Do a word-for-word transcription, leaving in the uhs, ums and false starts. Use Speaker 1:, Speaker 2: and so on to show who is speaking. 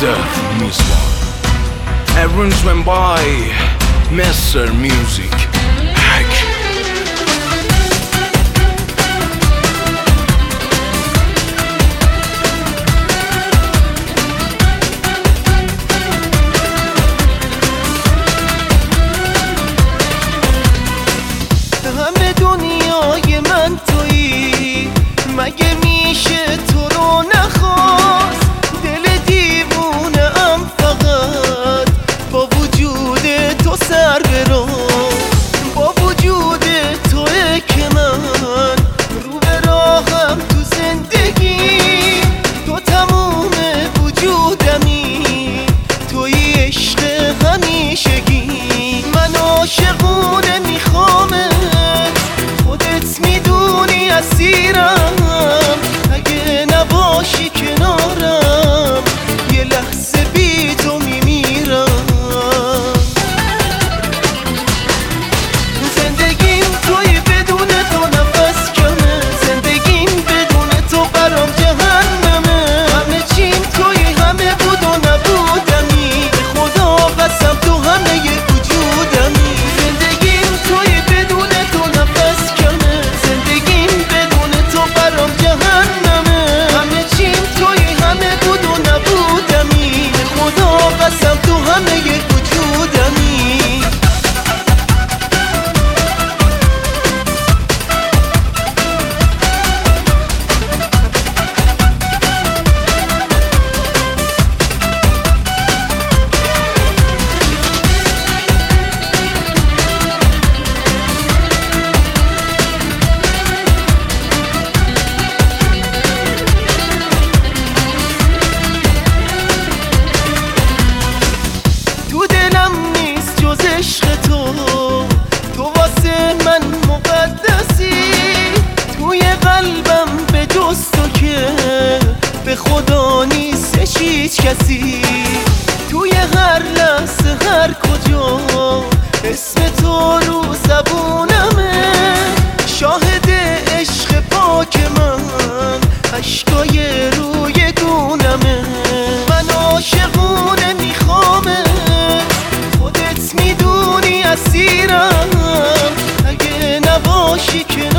Speaker 1: Death mismo. Everyone's went by Mister Music Hack.
Speaker 2: همه دنیای من تویی، مگه میشه تو رو نخواست؟ دل دیوونه ام فقط با وجود تو سر برو، با وجود توه که من رو به راهم تو زندگی، تو تموم وجودمی، توی عشق همیشگی. من عاشقونه میخوامت، خودت میدونی اسیرم، اگه نباشی کنارم یه لحظه بی تو میمیرم. زندگیم توی بدون تو نفس کمه، زندگیم بدون تو برام جهنمه. همه چیم توی همه بود و نبودمی، به خدا قسم تو همه وجودمی. زندگیم توی بدون تو نفس کمه، زندگیم بدون تو برام جهنمه. همه چیم توی همه بود و نبودمی، به خدا قسم تو همه وجودمی. تو دلم نیست جز عشق تو، تو واسه من مقدسی. توی قلبم به جز تو که به خدا نیستش هیچ کسی. توی هر لحظه هر کجا اسم تو رو زبونمه، شاهد عشق پاک من اشکای روی گونمه. من عاشقونه میخوامت، خودت میدونی اسیرم، اگه نباشی که